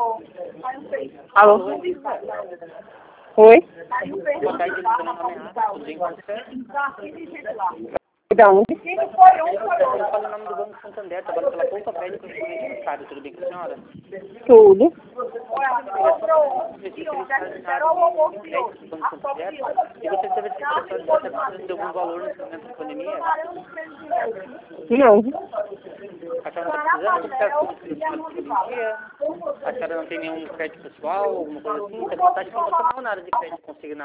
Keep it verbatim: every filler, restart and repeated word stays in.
Alô? Oi? Boa tarde, meu nome é Renato, tudo bem com você? Da onde? Eu falo em nome do Banco Santander, trabalho pela Poupa Crédito Comunitário, tudo bem com a senhora? Tudo. E você teve esse processo de acertar de algum valor nesse momento da pandemia? Não. A senhora não está precisando? Como está a pandemia? A senhora não tem nenhum crédito pessoal, alguma coisa assim? Tem vontade de não passar nada de crédito consignado.